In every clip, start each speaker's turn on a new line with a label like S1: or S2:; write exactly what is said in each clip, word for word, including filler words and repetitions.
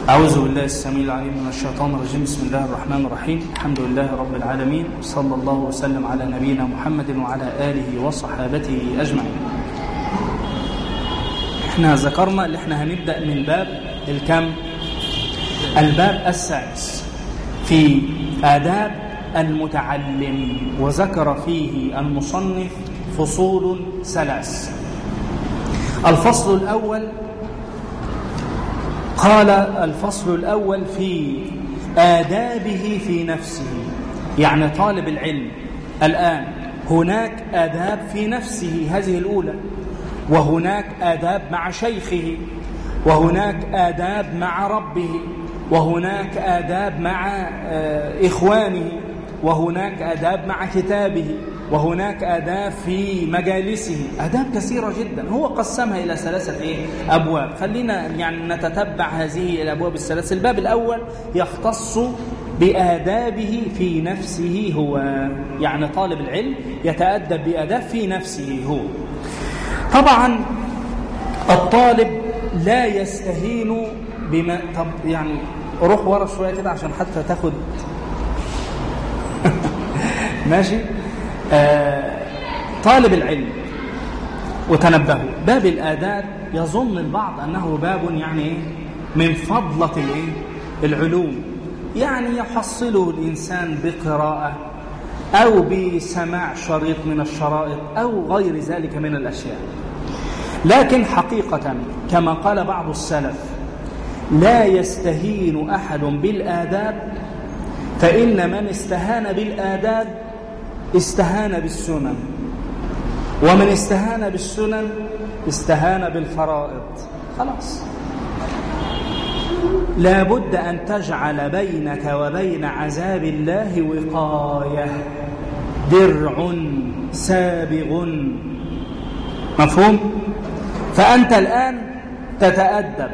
S1: أعوذ بالله السميع العليم من الشيطان الرجيم. بسم الله الرحمن الرحيم. الحمد لله رب العالمين، صلى الله وسلم على نبينا محمد وعلى آله وصحابته أجمعين. احنا ذكرنا اللي احنا هنبدأ من باب الكم الباب السادس في آداب المتعلم، وذكر فيه المصنف فصول ثلاث. الفصل الأول قال الفصل الأول في آدابه في نفسه، يعني طالب العلم الآن هناك آداب في نفسه، هذه الأولى، وهناك آداب مع شيخه، وهناك آداب مع ربه، وهناك آداب مع إخوانه، وهناك آداب مع كتابه، وهناك آداب في مجالسه، آداب كثيرة جدا. هو قسمها إلى ثلاثة إيه؟ أبواب. خلينا يعني نتتبع هذه الأبواب الثلاثة. الباب الأول يختص بآدابه في نفسه هو، يعني طالب العلم يتأدب بآداب في نفسه هو. طبعا الطالب لا يستهين بما طب يعني روح ورا شوية كده عشان حتى تاخد ماشي. آه طالب العلم، وتنبهوا، باب الآداب يظن البعض أنه باب يعني من فضلة الايه العلوم، يعني يحصله الإنسان بقراءة أو بسماع شريط من الشرائط أو غير ذلك من الأشياء. لكن حقيقة كما قال بعض السلف: لا يستهين أحد بالآداب، فإن من استهان بالآداب استهان بالسنن، ومن استهان بالسنن استهان بالفرائض. خلاص، لا بد أن تجعل بينك وبين عذاب الله وقاية، درع سابغ. مفهوم؟ فأنت الآن تتأدب،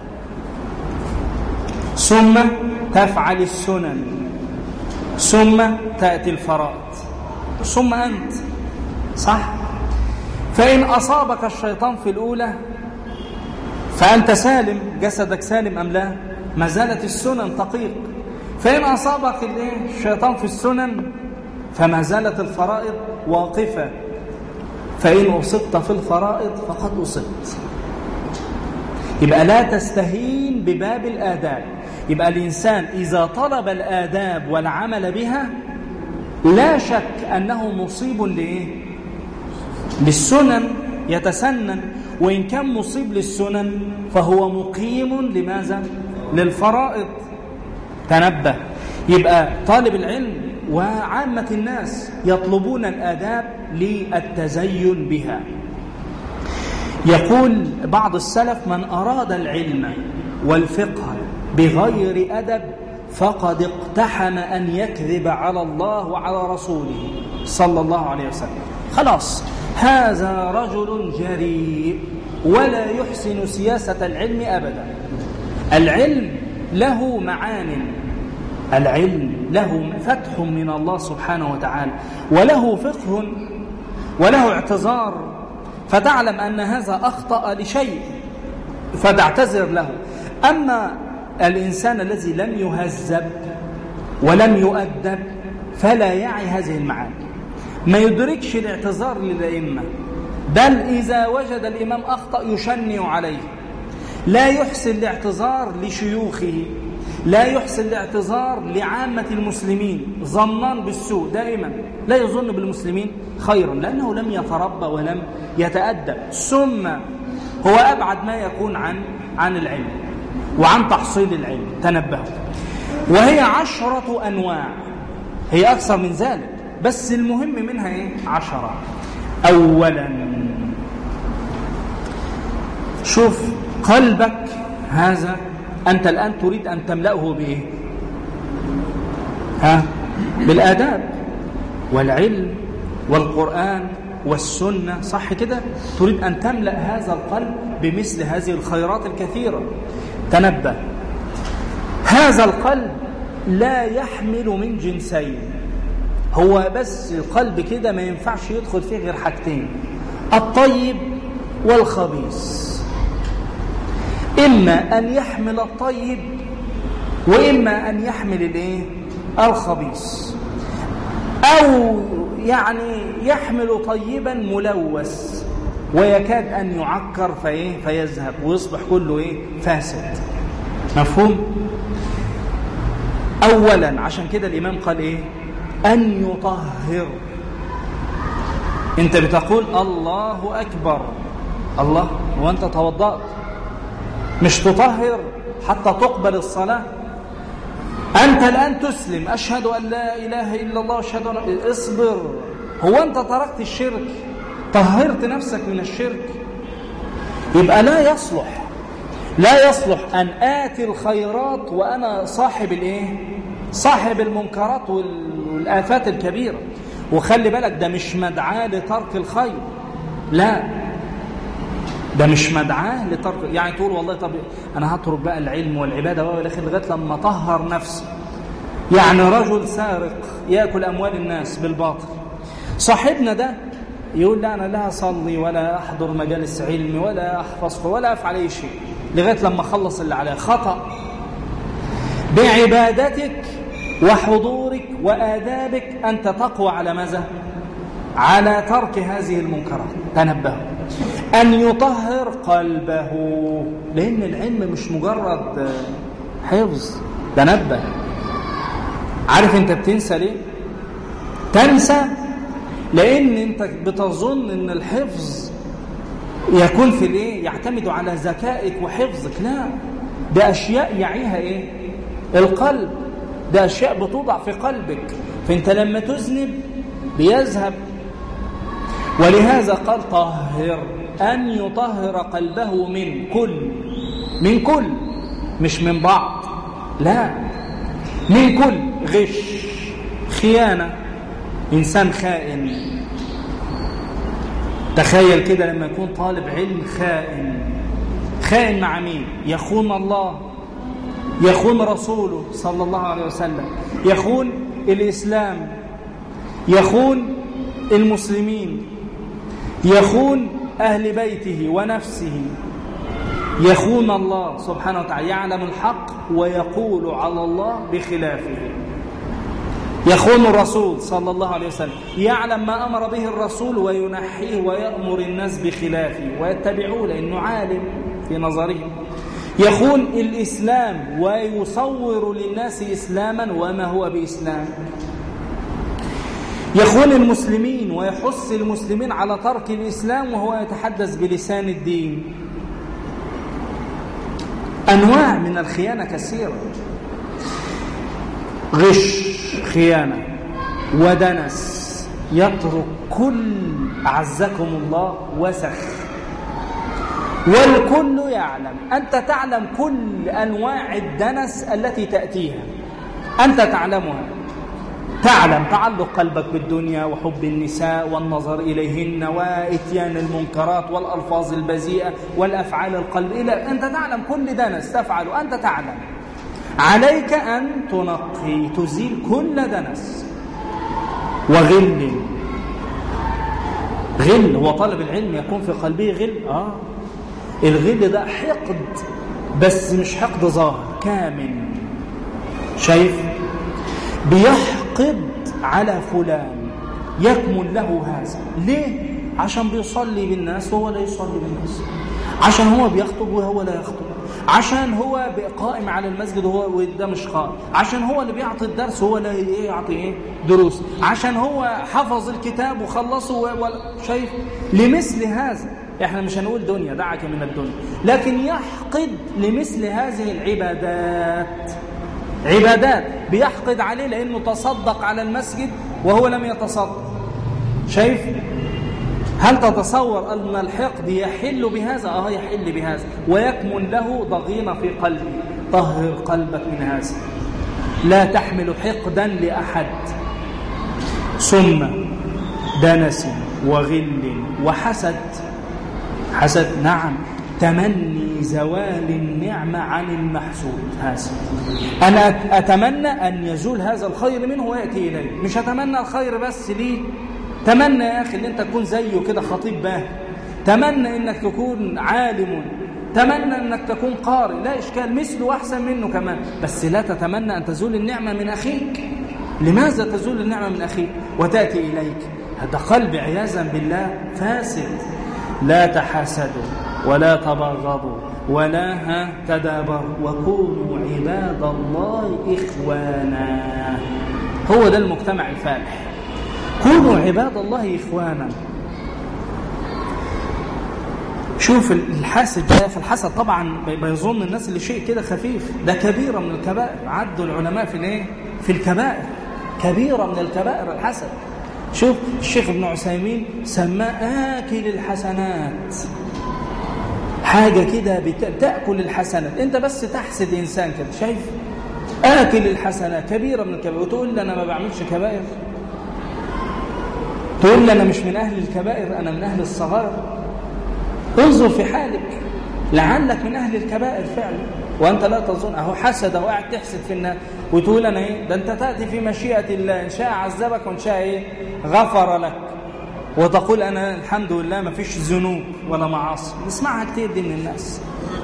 S1: ثم تفعل السنن، ثم تأتي الفرائض، ثم أنت، صح؟ فإن أصابك الشيطان في الأولى فأنت سالم، جسدك سالم أم لا؟ ما زالت السنن تقيق. فإن أصابك الشيطان في السنن فما زالت الفرائض واقفة. فإن أصبت في الفرائض فقد أصبت. يبقى لا تستهين بباب الآداب. يبقى الإنسان إذا طلب الآداب والعمل بها لا شك أنه مصيب لإيه؟ للسنن، يتسنن. وإن كان مصيب للسنن فهو مقيم لماذا؟ للفرائض. تنبه. يبقى طالب العلم وعامة الناس يطلبون الآداب للتزين بها. يقول بعض السلف: من أراد العلم والفقه بغير أدب فقد اقتحم أن يكذب على الله وعلى رسوله صلى الله عليه وسلم. خلاص، هذا رجل جريء ولا يحسن سياسة العلم أبدا. العلم له معان، العلم له فتح من الله سبحانه وتعالى، وله فقه وله اعتذار، فتعلم أن هذا أخطأ لشيء فتعتذر له. أما الإنسان الذي لم يهذب ولم يؤدب فلا يعي هذه المعاني، ما يدركش الاعتذار للأئمة، بل إذا وجد الإمام أخطأ يشنع عليه. لا يحسن الاعتذار لشيوخه، لا يحسن الاعتذار لعامة المسلمين، ظنان بالسوء دائما، لا يظن بالمسلمين خيرا لأنه لم يتربى ولم يتأدب. ثم هو أبعد ما يكون عن عن العلم وعن تحصيل العلم. تنبهوا. وهي عشرة أنواع، هي أكثر من ذلك، بس المهم منها إيه؟ عشرة. أولا، شوف قلبك هذا أنت الآن تريد أن تملأه بإيه؟ ها؟ بالآداب والعلم والقرآن والسنة، صح كده؟ تريد أن تملأ هذا القلب بمثل هذه الخيرات الكثيرة. تنبه. هذا القلب لا يحمل من جنسين، هو بس القلب كده ما ينفعش يدخل فيه غير حاجتين: الطيب والخبيث. إما أن يحمل الطيب وإما أن يحمل الإيه؟ الخبيث، أو يعني يحمل طيبا ملوث ويكاد أن يعكر فإيه؟ فيذهب ويصبح كله إيه؟ فاسد. مفهوم؟ أولا عشان كده الإمام قال إيه؟ أن يطهر. أنت بتقول الله أكبر، الله وأنت توضأت، مش تطهر حتى تقبل الصلاة. أنت الآن تسلم، أشهد أن لا إله إلا الله، أشهد أن اصبر. هو أنت تركت الشرك؟ طهرت نفسك من الشرك؟ يبقى لا يصلح لا يصلح أن آتي الخيرات وأنا صاحب الإيه؟ صاحب المنكرات والآفات الكبيرة. وخلي بالك ده مش مدعاة لترك الخير، لا ده مش مدعاة لترك، يعني تقول والله طب أنا هترك بقى العلم والعبادة والآخر لغاية لما طهر نفسي. يعني رجل سارق يأكل أموال الناس بالباطل، صاحبنا ده يقول لا أنا لا أصلي ولا أحضر مجالس علم ولا أحفظ ولا أفعل أي شيء لغاية لما أخلص اللي عليه. خطأ. بعبادتك وحضورك وآدابك أنت تقوى على ماذا؟ على ترك هذه المنكرات. تنبهوا أن يطهر قلبه، لأن العلم مش مجرد حفظ. تنبه. عارف أنت بتنسى ليه؟ تنسى لأن أنت بتظن أن الحفظ يكون في الإيه؟ يعتمد على ذكائك وحفظك. لا، ده أشياء يعيها إيه؟ القلب. ده أشياء بتوضع في قلبك، فأنت لما تذنب بيذهب. ولهذا قال طهر، أن يطهر قلبه من كل من كل مش من بعض، لا من كل غش، خيانة، إنسان خائن. تخيل كده لما يكون طالب علم خائن. خائن مع مين؟ يخون الله، يخون رسوله صلى الله عليه وسلم، يخون الإسلام، يخون المسلمين، يخون أهل بيته ونفسه، يخون الله سبحانه وتعالى، يعلم الحق ويقول على الله بخلافه، يخون الرسول صلى الله عليه وسلم، يعلم ما أمر به الرسول وينحيه ويأمر الناس بخلافه ويتبعوه لأنه عالم في نظرهم، يخون الإسلام ويصور للناس إسلاما وما هو بإسلام، يخون المسلمين ويحث المسلمين على ترك الإسلام وهو يتحدث بلسان الدين. أنواع من الخيانة كثيرة، غش، خيانة، ودنس، يترك كل أعزكم الله وسخ، والكل يعلم. أنت تعلم كل أنواع الدنس التي تأتيها، أنت تعلمها. تعلم تعلق قلبك بالدنيا وحب النساء والنظر إليهن وإتيان المنكرات والألفاظ البذيئة والأفعال القلبية. أنت تعلم كل دنس تفعل، أنت تعلم. عليك أن تنقي، تزيل كل دنس. وغل، غل هو طالب العلم يكون في قلبه غل. آه الغل ده حقد، بس مش حقد ظاهر، كامل. شايف؟ بيحقد على فلان، يكمن له هذا. ليه؟ عشان بيصلي بالناس وهو لا يصلي بالناس، عشان هو بيخطب وهو لا يخطب، عشان هو قائم على المسجد وهو وده مش قائم، عشان هو اللي بيعطي الدرس وهو لا يعطي ايه دروس، عشان هو حفظ الكتاب وخلصه و... شايف؟ لمثل هذا احنا مش هنقول دنيا، دعك من الدنيا، لكن يحقد لمثل هذه العبادات. عبادات بيحقد عليه لأنه تصدق على المسجد وهو لم يتصدق. شايف؟ هل تتصور أن الحقد يحل بهذا؟ آه يحل بهذا، ويكمن له ضغينة في قلبه. طهر قلبك من هذا، لا تحمل حقدا لأحد. ثم دنس وغل وحسد. حسد، نعم، تمني زوال النعمة عن المحسود. هذا أنا أتمنى أن يزول هذا الخير منه ويأتي إليه، مش أتمنى الخير بس ليه. تمنى يا أخي أن أنت تكون زيه كده خطيب باهر، تمنى أنك تكون عالم تمنى أنك تكون قارئ، لا إشكال، مثله وأحسن منه كمان، بس لا تتمنى أن تزول النعمة من أخيك. لماذا تزول النعمة من أخيك وتأتي إليك؟ هذا قلب عياذا بالله فاسد. لا تحاسدوا ولا تبغضوا ولا ها تدابروا وكونوا عباد الله إخوانا. هو ده المجتمع الفالح. كونوا عباد الله إخوانا. شوف الحاسد ده، في الحسد طبعا بيظن الناس اللي شيء كده خفيف، ده كبيرة من الكبائر. عدوا العلماء في الايه؟ في الكبائر، كبيرة من الكبائر الحسد. شوف الشيخ ابن عثيمين سماه آكل الحسنات، حاجة كده بتأكل الحسنات. انت بس تحسد إنسان كده، شايف؟ آكل الحسنات كبيرة من الكبائر، وتقول لي أنا ما بعملش كبائر؟ تقول لي أنا مش من أهل الكبائر، أنا من أهل الصغائر؟ انظر في حالك، لعلك من أهل الكبائر فعلا وأنت لا تظن. أهو حسد وقاعد تحسد في الناس وتقول أنا إيه؟ ده أنت تأتي في مشيئة الله، إن شاء عذبك وإن شاء إيه؟ غفر لك، وتقول أنا الحمد لله ما فيش ذنوب ولا معاصي. نسمعها كتير دي من الناس.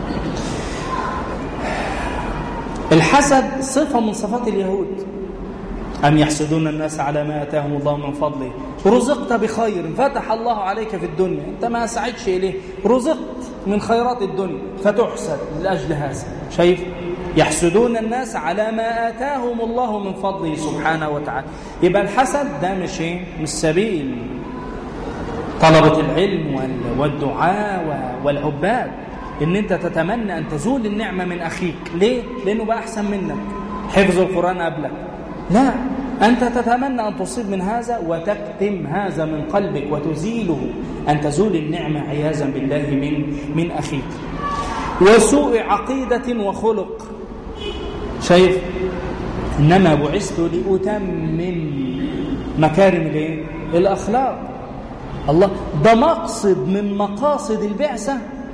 S1: الحسد صفة من صفات اليهود. أم يحسدون الناس على ما آتاهم الله من فضله. رزقت بخير فتح الله عليك في الدنيا، أنت ما سعدش إليه، رزقت من خيرات الدنيا فتحسد لأجل هذا. شايف؟ يحسدون الناس على ما آتاهم الله من فضله سبحانه وتعالى. يبقى الحسد ده مش إيه؟ مش سبيل طلبة العلم والدعاء والعباد إن أنت تتمنى أن تزول النعمة من أخيك. ليه؟ لأنه بقى أحسن منك، حفظ القرآن قبلك. لا، أنت تتمنى أن تصيب من هذا وتكتم هذا من قلبك وتزيله، أن تزول النعمة عياذا بالله من من أخيك. وسوء عقيدة وخلق. شايف؟ إنما بعثت لأتمم مكارم الايه؟ الأخلاق. الله، ده مقصد من مقاصد البعثة،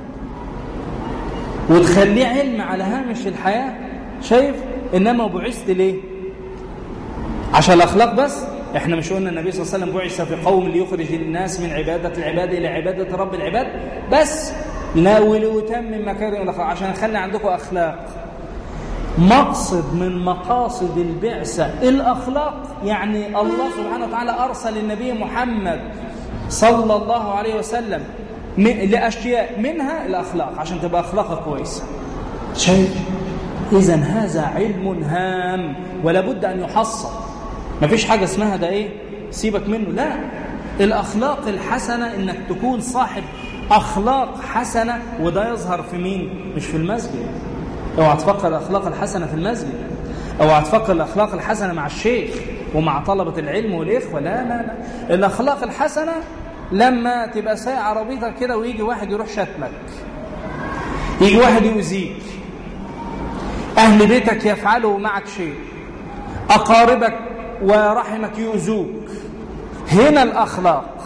S1: وتخليه علم على هامش الحياة. شايف؟ إنما بعثت ليه؟ عشان الأخلاق بس. احنا مش قلنا النبي صلى الله عليه وسلم بعث في قوم ليخرج الناس من عبادة العباد إلى عبادة رب العباد بس؟ لا، وليتمم مكارم الأخلاق، عشان نخلي عندكم أخلاق. مقصد من مقاصد البعثة الأخلاق. يعني الله سبحانه وتعالى أرسل النبي محمد صلى الله عليه وسلم لأشياء منها الأخلاق، عشان تبقى أخلاقها كويسة. شايف؟ إذن هذا علم هام ولا بد أن يحصل. ما فيش حاجة اسمها ده إيه؟ سيبك منه. لا، الأخلاق الحسنة إنك تكون صاحب أخلاق حسنة، وده يظهر في مين؟ مش في المسجد. اوعى تفكر الأخلاق الحسنة في المسجد، اوعى تفكر الأخلاق الحسنة مع الشيخ ومع طلبة العلم والإخوة. لا لا لا، الأخلاق الحسنة لما تبقى سايق عربيتك كده ويجي واحد يروح شتمك، يجي واحد يؤذيك، أهل بيتك يفعلوا معك شيء، أقاربك ورحمك يؤذوك، هنا الأخلاق.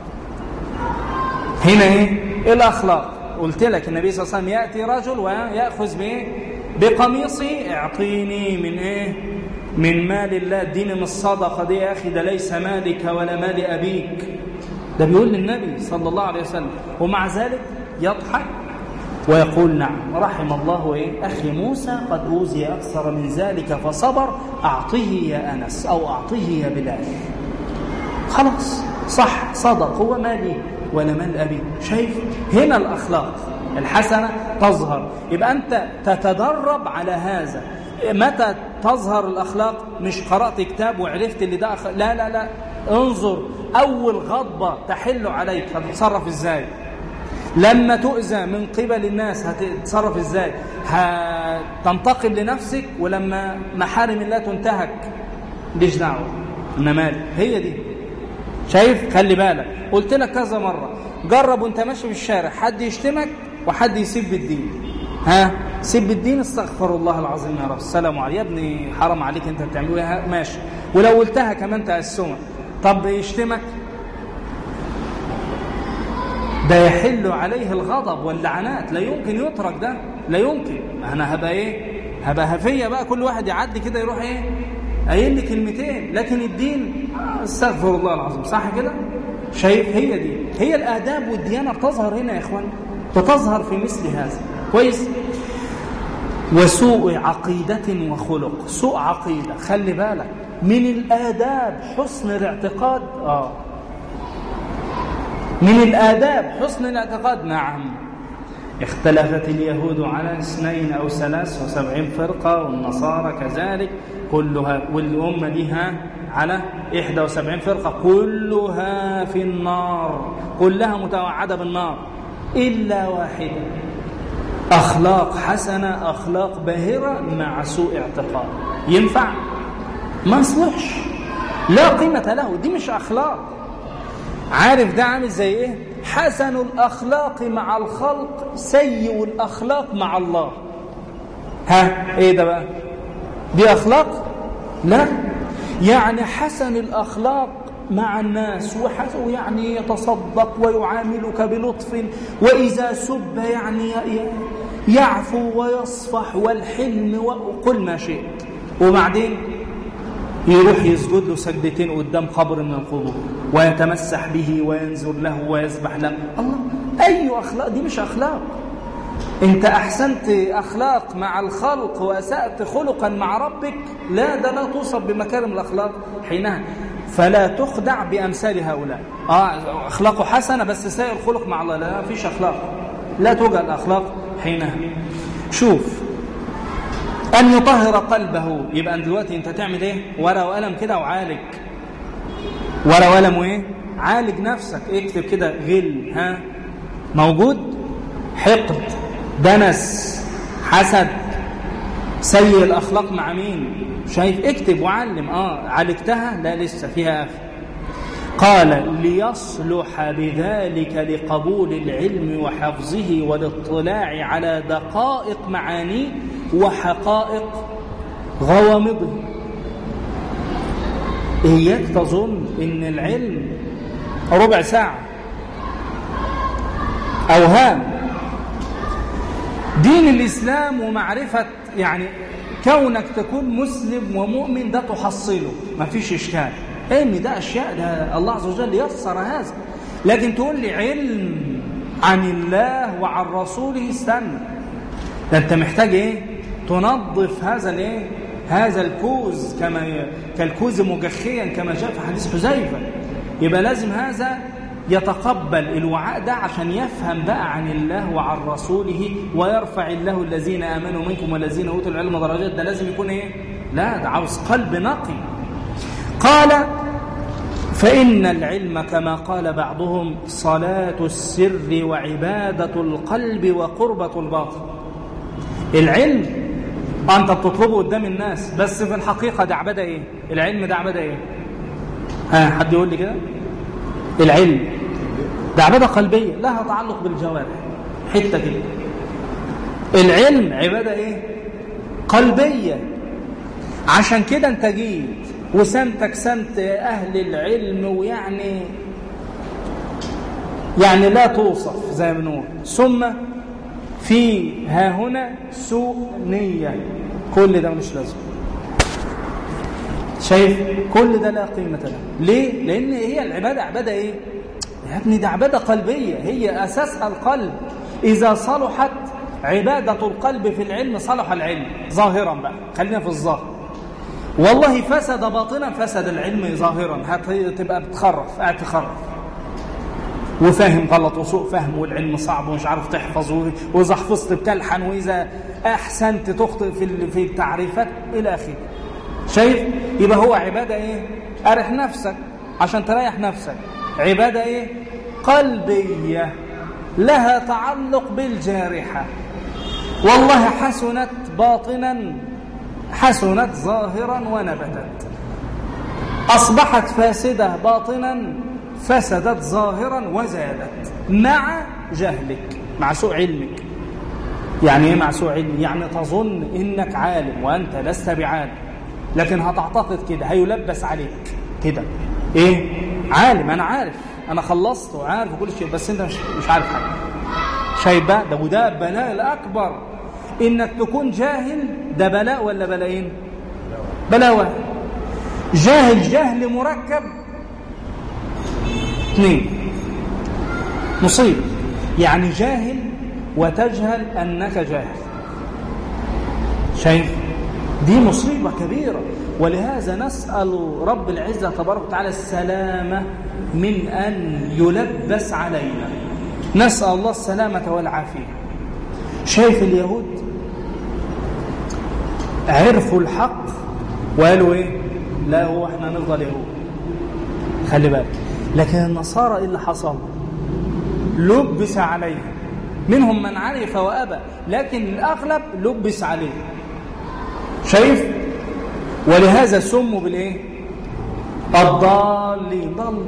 S1: هنا إيه؟ الأخلاق. قلت لك النبي صلى الله عليه وسلم يأتي رجل ويأخذ بإيه؟ بقميصي، اعطيني من إيه؟ من مال الله. اديني من الصدقة دي يا أخي، ده ليس مالك ولا مال أبيك. ده بيقول للنبي صلى الله عليه وسلم، ومع ذلك يضحك ويقول نعم رحم الله إيه؟ أخي موسى قد أوذي أكثر من ذلك فصبر، أعطيه يا أنس أو أعطيه يا بلال. خلاص، صح، صدق، هو مالي ولا مال أبي. شايف؟ هنا الأخلاق الحسنة تظهر. يبقى أنت تتدرب على هذا. متى تظهر الأخلاق؟ مش قرأت كتاب وعرفت اللي ده أخلاق. لا لا لا، انظر أول غضبة تحل عليك هتتصرف إزاي؟ لما تؤذى من قبل الناس هتتصرف إزاي؟ هتنتقم لنفسك، ولما محارم الله تنتهك ليش دعوة، أنا مالي. هي دي. شايف؟ خلي بالك، قلت لك كذا مرة، جرب وانت ماشي في الشارع حد يشتمك وحد يسيب الدين. ها؟ سيب الدين، استغفر الله العظيم يا رب، السلام عليكم، يا ابني حرام عليك انت بتعملوا ايه، ماشي. ولو قلتها كمان تأسمك. طب يشتمك، ده يحل عليه الغضب واللعنات، لا يمكن يترك ده، لا يمكن. انا هبقى ايه؟ هبقى هفية بقى، كل واحد يعدي كده يروح ايه؟ قايل لي كلمتين. لكن الدين استغفر الله العظيم، صح كده؟ شايف؟ هي دي، هي الآداب والديانة بتظهر هنا يا اخوان، بتظهر في مثل هذا. كويس. وسوء عقيدة وخلق. سوء عقيدة، خلي بالك من الآداب حسن الاعتقاد. آه من الآداب حسن الاعتقاد. نعم، اختلفت اليهود على اثنين أو ثلاث وسبعين فرقة، والنصارى كذلك كلها، والأمة دي على إحدى وسبعين فرقة، كلها في النار، كلها متوعدة بالنار إلا واحدة، أخلاق حسنة، أخلاق باهرة مع سوء اعتقاد. ينفع؟ ما يصلحش، لا قيمة له، دي مش أخلاق. عارف ده عامل زي إيه؟ حسن الأخلاق مع الخلق، سيء الأخلاق مع الله. ها إيه ده بقى؟ دي أخلاق؟ لا، يعني حسن الأخلاق مع الناس، ويعني يتصدق ويعاملك بلطف، وإذا سب يعني يعفو ويصفح، والحلم وقل ما شئت، وبعدين يروح يسجد له سجدتين قدام قبر من القبور ويتمسح به وينزل له ويسبح له. الله، أي أخلاق دي؟ مش أخلاق. أنت أحسنت أخلاق مع الخلق وأسأت خلقا مع ربك، لا، ده لا توصف بمكارم الأخلاق حينها. فلا تخدع بأمثال هؤلاء. آه أخلاقه حسنة بس سائر الخلق مع الله، لا، فيش أخلاق، لا توجد أخلاق حينها. شوف، أن يطهر قلبه. يبقى دلوقتي أنت تعمل إيه؟ ورقة وقلم كده وعالج، ورقة وقلم وإيه؟ عالج نفسك، اكتب كده غل، ها موجود، حقد، دنس، حسد، سيء الأخلاق مع مين؟ شايف؟ اكتب وعلم. آه عالجتها؟ لا، لسه فيها آخر. قال ليصلح بذلك لقبول العلم وحفظه والاطلاع على دقائق معانيه وحقائق غوامضه. إياك تظن إن العلم ربع ساعة، أوهام. دين الإسلام ومعرفة يعني كونك تكون مسلم ومؤمن ده تحصله، ما فيش إشكال، إن ده أشياء ده الله عز وجل يسر هذا. لكن تقول لي علم عن الله وعن رسوله، استنى، ده أنت محتاج إيه؟ تنظف هذا الإيه؟ هذا الكوز كما كالكوز مجخيا كما جاء في حديث حذيفة. يبقى لازم هذا يتقبل الوعاء ده عشان يفهم بقى عن الله وعن رسوله، ويرفع الله الذين آمنوا منكم والذين أوتوا العلم درجات. ده لازم يكون إيه؟ لا، ده عاوز قلب نقي. قال فإن العلم كما قال بعضهم صلاة السر وعبادة القلب وقربة الباطن. العلم أنت بتطلبه قدام الناس، بس في الحقيقة ده عبادة إيه؟ العلم ده عبادة إيه؟ ها، حد يقول لي كده؟ العلم ده عبادة قلبية لها تعلق بالجوارح، حتة كده. العلم عبادة إيه؟ قلبية. عشان كده أنت جيت وسمتك سمت أهل العلم، ويعني يعني لا توصف زي ما بنقول. ثم في ها هنا سوء نية، كل ده مش لازم. شايف؟ كل ده لا قيمة له. ليه؟ لأن هي العبادة عبادة إيه؟ يا ابني ده عبادة قلبية، هي أساسها القلب. إذا صلحت عبادة القلب في العلم صلح العلم ظاهرا بقى، خلينا في الظاهر. والله فسد باطنا فسد العلم ظاهرا، هتبقى بتخرف، قاعد تخرف وفاهم غلط وسوء فهم، والعلم صعب ومش عارف تحفظ، وإذا حفظت بتلحن، وإذا أحسنت تخطئ في في التعريفات إلى آخره. شايف؟ يبقى هو عبادة إيه؟ أرح نفسك عشان تريح نفسك. عبادة إيه؟ قلبية لها تعلق بالجارحة. والله حسنت باطنا حسنت ظاهرا ونبتت، أصبحت فاسدة باطنا فسدت ظاهرا وزادت مع جهلك، مع سوء علمك. يعني ايه مع سوء علم؟ يعني تظن انك عالم وانت لست بعالم، لكن هتعتقد كده، هيلبس عليك كده ايه؟ عالم، انا عارف، انا خلصت وعارف كل شيء، بس انت مش مش عارف حاجه. شايف بقى ده؟ وده بلاء الاكبر، انك تكون جاهل. ده بلاء ولا بلاءين؟ بلاء واحد. جاهل جهل مركب، اثنين، مصيبه. يعني جاهل وتجهل أنك جاهل. شايف؟ دي مصيبة كبيرة. ولهذا نسأل رب العزة تبارك وتعالى السلامة من أن يلبس علينا، نسأل الله السلامة والعافية. شايف اليهود عرفوا الحق وقالوا ايه؟ لا هو احنا نفضل يهود، خلي بالك. لكن النصارى ايه اللي حصل؟ لبس عليهم، منهم من عرف وأبى، لكن الأغلب لبس عليه. شايف؟ ولهذا سموا بالايه؟ الضالين، ضلوا.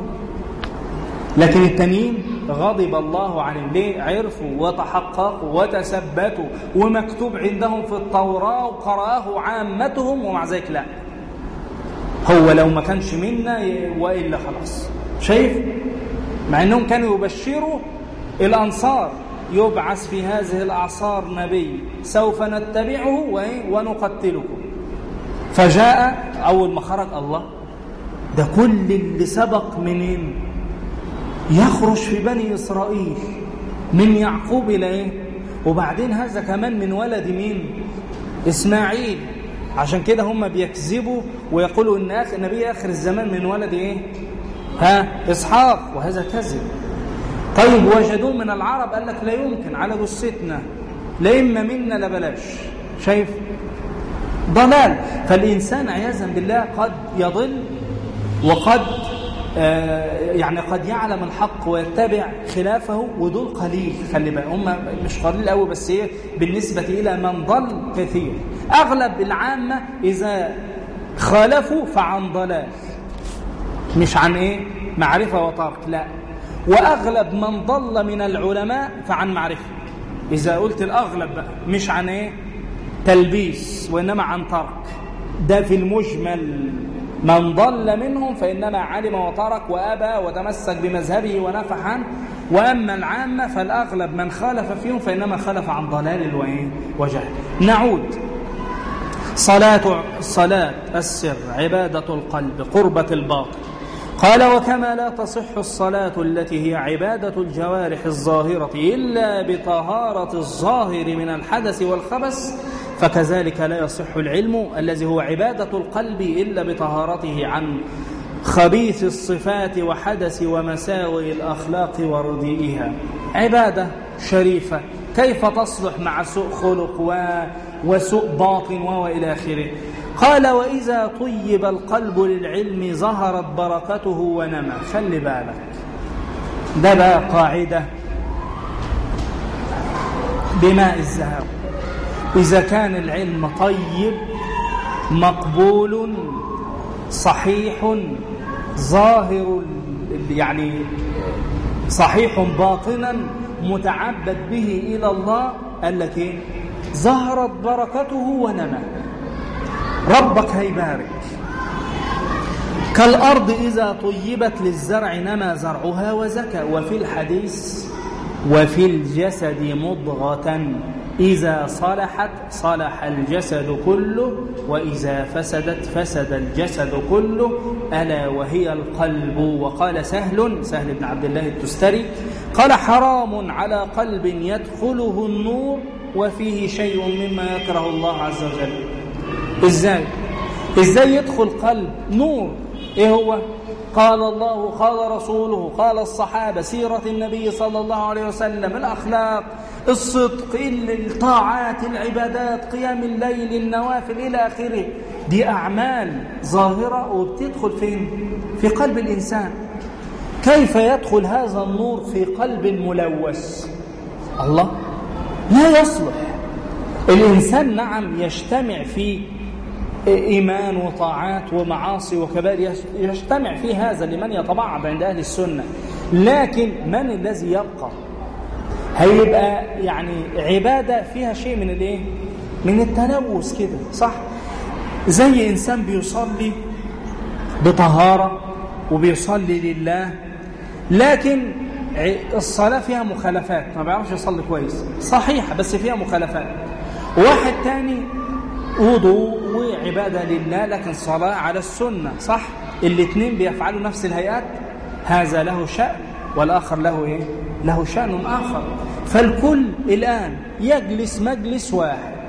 S1: لكن التانيين غضب الله عليهم. ليه؟ عرفوا وتحققوا وتثبتوا ومكتوب عندهم في التوراة وقرأه عامتهم، ومع ذلك لا، هو لو ما كانش منا وإلا خلاص. شايف؟ مع أنهم كانوا يبشروا الأنصار يبعث في هذه الأعصار نبي سوف نتبعه ونقتلكم. فجاء أول ما خرج الله، ده كل اللي سبق منين؟ يخرج في بني إسرائيل من يعقوب إلى إيه؟ وبعدين هذا كمان من ولد مين؟ إسماعيل. عشان كده هم بيكذبوا ويقولوا إن آخر نبي آخر الزمان من ولد إيه؟ ها؟ إسحاق، وهذا كذب. طيب وجدوه من العرب، قال لك لا يمكن، على جثتنا، لا إما منا لا بلاش. شايف؟ ضلال. فالإنسان عياذا بالله قد يضل، وقد آه يعني قد يعلم الحق ويتبع خلافه، ودول قليل. خلي بالك، هم مش قليل قوي، بس ايه بالنسبة إلى من ضل كثير. أغلب العامة إذا خالفوا فعن ضلال، مش عن ايه معرفة وترك، لا. وأغلب من ضل من العلماء فعن معرفة. إذا قلت الأغلب بقى، مش عن ايه تلبيس، وإنما عن ترك. ده في المجمل. من ضل منهم فإنما علم وترك وأبى وتمسك بمذهبه ونفح عنه. وأما العامة فالأغلب من خالف فيهم فإنما خالف عن ضلال وجهل. نعود. صلاة صلاة السر عبادة القلب قربة الباطن. قال: وكما لا تصح الصلاة التي هي عبادة الجوارح الظاهرة إلا بطهارة الظاهر من الحدث والخبث، فكذلك لا يصح العلم الذي هو عبادة القلب إلا بطهارته عن خبيث الصفات وحدث ومساوئ الأخلاق ورديئها. عبادة شريفة كيف تصلح مع سوء خلق وسوء باطن وإلى آخره. قال: وإذا طيب القلب للعلم ظهرت بركته ونمى. خلي بالك، ده بقى قاعدة بماء الذهب. إذا كان العلم طيب مقبول صحيح ظاهر، يعني صحيح باطنا متعبد به إلى الله، قال لك إيه؟ ظهرت بركته ونمى. ربك هيبارك. كالأرض إذا طيبت للزرع نمى زرعها وزكى. وفي الحديث: وفي الجسد مضغة إذا صلحت صلح الجسد كله وإذا فسدت فسد الجسد كله ألا وهي القلب. وقال سهل سهل بن عبد الله التستري قال: حرام على قلب يدخله النور وفيه شيء مما يكره الله عز وجل. إزاي؟ إزاي يدخل قلب نور؟ إيه هو؟ قال الله، قال رسوله، قال الصحابة، سيرة النبي صلى الله عليه وسلم، الأخلاق، الصدق، الطاعات، العبادات، قيام الليل، النوافل إلى آخره. دي أعمال ظاهرة وبتدخل فين؟ في قلب الإنسان. كيف يدخل هذا النور في قلب ملوث؟ الله، لا يصلح. الإنسان نعم يجتمع في إيمان وطاعات ومعاصي وكبائر، يجتمع في هذا لمن يتبعض عند أهل السنة، لكن من الذي يبقى؟ هيبقى يعني عبادة فيها شيء من الايه؟ من التلوث كده، صح؟ زي إنسان بيصلي بطهارة وبيصلي لله، لكن الصلاة فيها مخالفات، ما بيعرفش يصلي كويس، صحيح بس فيها مخالفات. واحد تاني وضوء وعبادة لله لكن صلاة على السنة، صح؟ الاثنين بيفعلوا نفس الهيئات، هذا له شأن والآخر له إيه؟ له شأن آخر. فالكل الآن يجلس مجلس واحد،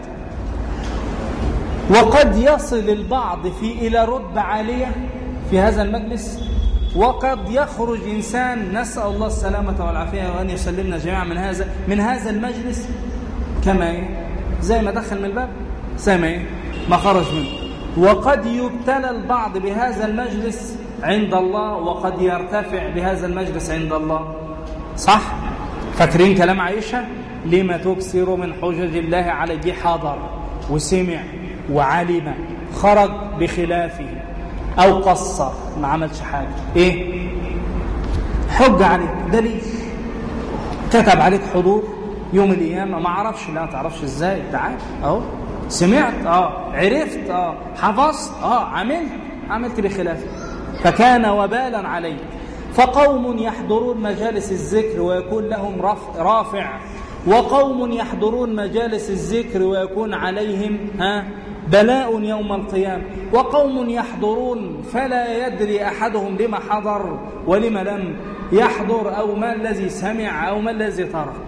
S1: وقد يصل البعض في إلى رتبة عالية في هذا المجلس، وقد يخرج إنسان نسأل الله السلامة والعافية وأن يسلمنا جميعا من هذا من هذا المجلس كما إيه؟ زي ما دخل من الباب زي ما إيه؟ ما خرج منه. وقد يبتلى البعض بهذا المجلس عند الله، وقد يرتفع بهذا المجلس عند الله. صح؟ فاكرين كلام عائشة؟ لما تكثر من حجج الله عليه؟ حضر وسمع وعلم، خرج بخلافه أو قصر ما عملش حاجة، إيه؟ حج عليك، دليل، كتب عليك حضور يوم القيامة، ما عرفش، لا تعرفش إزاي، تعال أهو سمعت، اه عرفت، اه حفظت، اه عملت عملت بخلافه، فكان وبالا عليه. فقوم يحضرون مجالس الذكر ويكون لهم رافع، وقوم يحضرون مجالس الذكر ويكون عليهم ها بلاء يوم القيامة، وقوم يحضرون فلا يدري أحدهم لما حضر ولما لم يحضر، أو ما الذي سمع أو ما الذي ترك.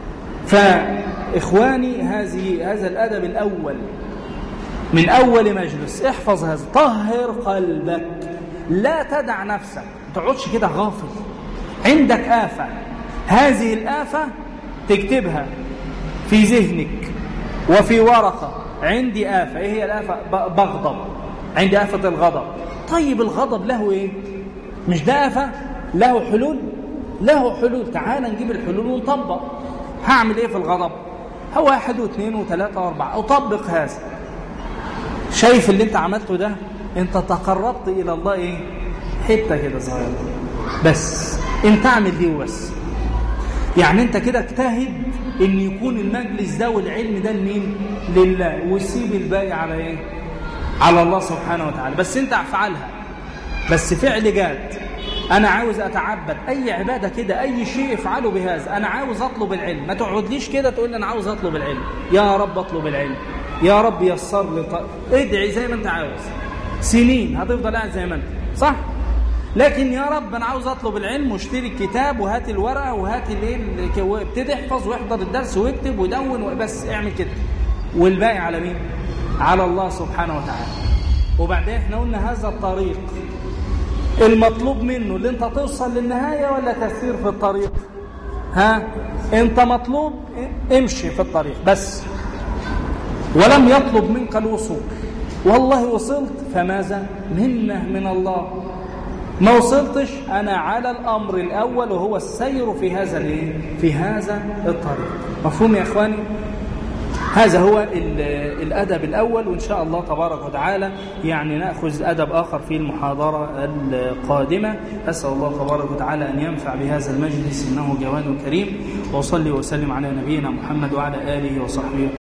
S1: فإخواني هذه هذا الأدب الأول من أول مجلس، احفظ هذا، طهر قلبك، لا تدع نفسك، ما تقعدش كده غافل، عندك آفة، هذه الآفة تكتبها في ذهنك وفي ورقة، عندي آفة، إيه هي الآفة؟ بغضب، عندي آفة الغضب. طيب الغضب له إيه؟ مش ده آفة؟ له حلول؟ له حلول، تعال نجيب الحلول ونطبق. هعمل إيه في الغضب؟ هو واحد واثنين وثلاثة واربعة، أطبق هذا. شايف اللي انت عملته ده؟ انت تقربت إلى الله إيه؟ حتة كده صغيرة بس، انت اعمل دي وبس. يعني انت كده اجتهد ان يكون المجلس ده والعلم ده لمين؟ لله، وسيب الباقي على ايه؟ على الله سبحانه وتعالى. بس انت افعلها، بس فعل جاد. انا عاوز اتعبد، اي عبادة كده، اي شيء افعله بهذا، انا عاوز اطلب العلم. ما تقعدليش كده تقول لي انا عاوز اطلب العلم، يا رب اطلب العلم، يا رب يسر لي طريق. ادعي زي ما انت عاوز، سنين هتفضل قاعد زي ما انت، صح؟ لكن يا رب انا عاوز اطلب العلم، واشتري الكتاب وهات الورقه وهات الايه، ابتدي احفظ واحضر الدرس واكتب ودون وبس، اعمل كده. والباقي على مين؟ على الله سبحانه وتعالى. وبعدين احنا قلنا هذا الطريق المطلوب منه اللي انت توصل للنهايه ولا تسير في الطريق؟ ها انت مطلوب امشي في الطريق بس، ولم يطلب منك الوصول. والله وصلت فماذا؟ منه من الله. ما وصلتش، أنا على الأمر الأول وهو السير في هذا في هذا الطريق. مفهوم يا إخواني؟ هذا هو الأدب الأول، وإن شاء الله تبارك وتعالى يعني نأخذ أدب آخر في المحاضرة القادمة. أسأل الله تبارك وتعالى أن ينفع بهذا المجلس، إنه جواد كريم. وصلي وسلم على نبينا محمد وعلى آله وصحبه.